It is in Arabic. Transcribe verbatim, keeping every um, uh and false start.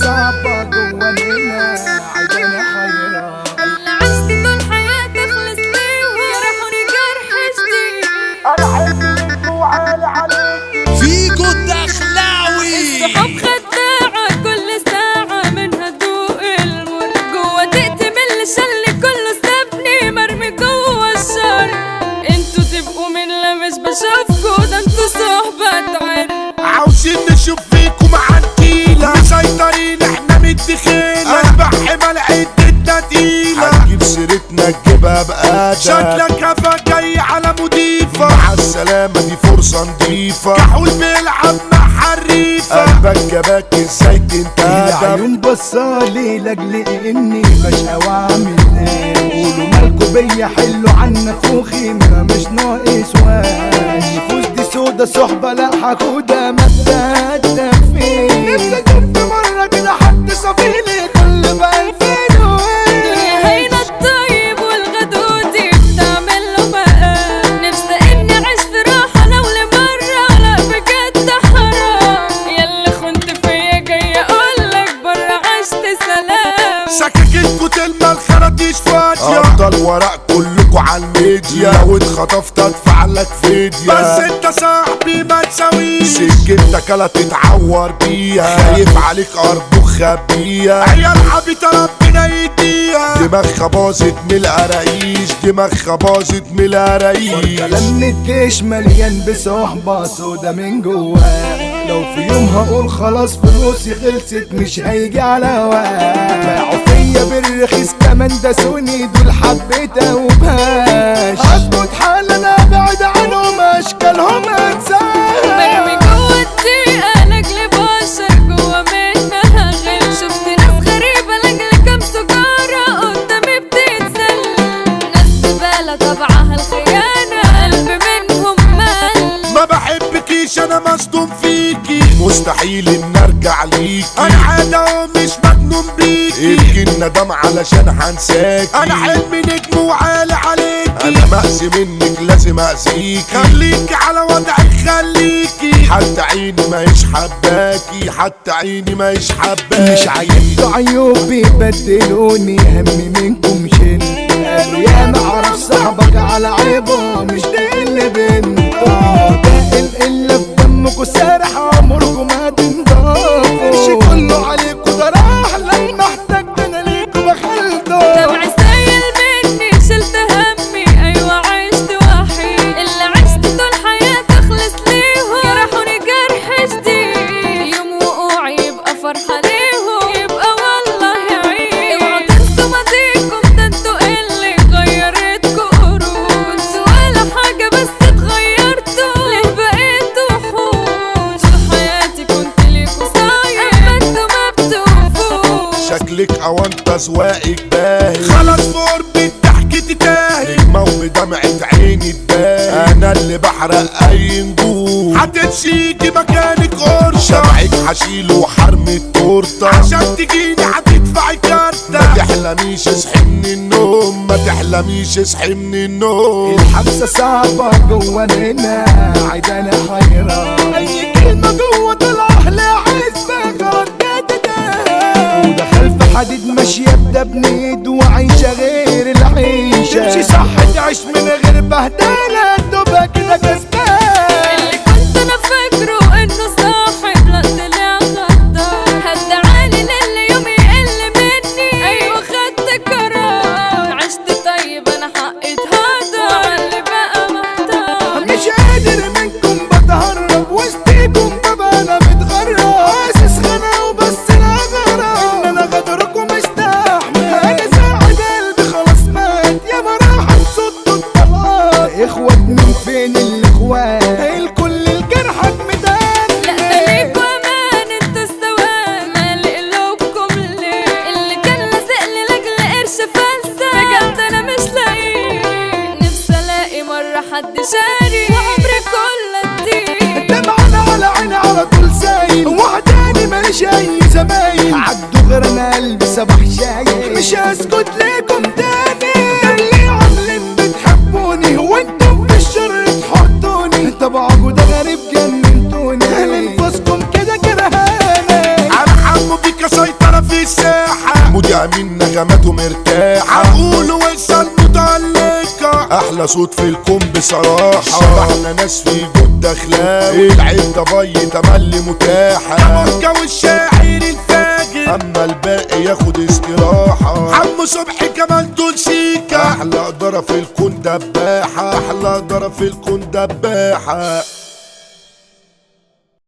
صعبة جوا منها عايزاني حيران. اللي عشت طول حياتي اخلص ليهم جرحوني جرح جديد. انا حلمي منكم وعالي عليك فيجو الدخلاوي. الصحاب خداعة كل ساعة منها تدوق المر، جوا تقتم اللي شل كله سابني مرمي جوا الشر. انتوا تبقوا من لا مش بشوفكوا، ده انتوا صحبة عر. عاوزين نشوف فيكم عنتيلة مسيطرين احنا متخيلة اذبح حمل عدتنا تقيلة هتجيب سيرتنا تجيبها بقادة شكلك هفا جاي على مضيفة مع السلامة دي فرصة نضيفة كحول بيلعب مع حريفة قلبك جابك ازاي تنتهى العيون بصالي لاجل اني بشقى واعمل ايه. قولوا مالكوا بيا حلوا عن نفوخي ما مش ناقص واش. النفوس دي سودا صحبة لا حكودة مبدأ التفكير. نفسي شفت مرة كده حد صفيلي كل بألفين وين. يا هينا الطيب والغدودي بتعمل له بقى. نفسي اني اعيش في راحة لو لمرة، لا بجد حرام. ياللي خنت فيا جاي اقولك برا عشت سلام. سكاكينكوا تلمى الخراطيش فاضية افضل وراء كلكوا عالميديا لو اتخطفت ادفع لك فدية بس انت صاحبي ما تساويش سكتك لا تتعور بيها خايف عليك ارجوك خبيها عيال عبيطة ربنا يديها دماغها باظت من القراقيش دماغها باظت من القراقيش. كلام الجيش مليان بصحبة سودا من جواه. لو في يوم هقول خلاص فلوسي خلصت مش هيجي على هواه. باعوا فيا بالرخيص كمان داسوني دول حبيت وبهاش. اظبط حال انا ابعد عنهم اشكالهم انساها. مرمي جوا الدقيقة لاجل بشر جوا منها غل. شفت ناس غريبة لاجل كام سجارة قدامي بتتسل. ناس زبالة طبعها الخيانة قلب منهم مال. ما بحبكيش انا مصدوم فيكي مستحيل ان ارجع ليكي انا عادة ومش مجنون بيكي ابكي الندم علشان هنساكي انا حلمي نجم وعالي عليكي انا مأذي منك لازم اذيكي خليكي على وضعك خليكي حتى عيني ما يش حباكي حتى عيني ما يش حباكي مش عيبت عيوبي بدلوني همي منكم شن. قالوا يا ما اعرف صاحبك على عيبه مش ده اللي بنته. ده القلة في دمكوا سارح عمركوا ما تنضافوا. قرشي كله عليكوا ده راح لما احتجت انا ليكوا بخلته. دمعي سايل مني شلت همي ايوه عشت وحيد. اللي عشت طول حياتي اخلص ليهم جرحوني جرح جديد. يوم وقوعي يبقى فرحة ليهم يبقى والله عيد. اوعوا تنسوا ماضيكم ده انتوا اللي غيرتكوا قرون. كنتوا ولا حاجة بس اتغيرتوا ليه بقيتوا وحوش. في حياتي كنت ليكوا صايع اما انتوا ما بتوفوش. شكلك او انت ذواقك باهي خلاص بقربي ضحكتي تاهي نجمة وبدمعة عيني تباهي انا اللي بحرق اي نجوم هتمشيكي مكانك قرشة شمعك هشيله وحرمي التورتة عشان تجيني هتدفعي كارتة ما تحلميش اصحي من النوم ما تحلميش اصحي من النوم. الحبسة صعبة جوا هنا عايزاني حيران. اي كلمة جوا طلع لي حسبة غلط جددا. ودخل في حديد ماشية بدبن ايد وعايشة غير العيشة. تمشي صح تعيش من غير بهدلة تبقى كده كسبان. اللي كنت انا فاكره انه صاحب لا طلع غدار. هدعاني للي يومي يقل مني ايوه خدت قرار. عشت طيب انا حقي اتهدر وعلي بقى محتار. مش قادر منكم بتهرب وسطيكم ببقى انا متغرب. حاسس غنى وبس انا غرام ان انا غدركم مستحمل. انا ساعد قلبي خلاص مات يا براحة صوت الطلاق. اخوات من فين الاخوات الكل الجرحك مدان. لا خليكوا امان انتوا السواد مالي قلوبكم ليه. اللي كان لازقلي لاجل قرش فلسة بجد انا مش لاقيه. نفسي الاقي مرة حد شاري وعمري كله اديه. دمعنا على عيني على طول سايل وحداني ماليش اي زمايل. عدوا غير انا قلبي صباح شايل مش هسكت ليكم تاني. ده اللي عاملين بتحبوني وانتم في الشر تحطوني. طبعكوا ده غريب جننتوني. لانفسكم كده كرهاني. انا حمو بيك سيطرة ميديا من نغماته مرتاحة هنقول وصل متعلقة احلى صوت في الكون بصراحة شبحنا ناس في جود اخلاقي العيب ده بي تملي متاحة مكة والشاعر الفاجر اما الباقي ياخد استراحة عمو صبحي كمان دول شيكا احلى قدرة في الكون دباحة احلى قدرة في الكون دباحة.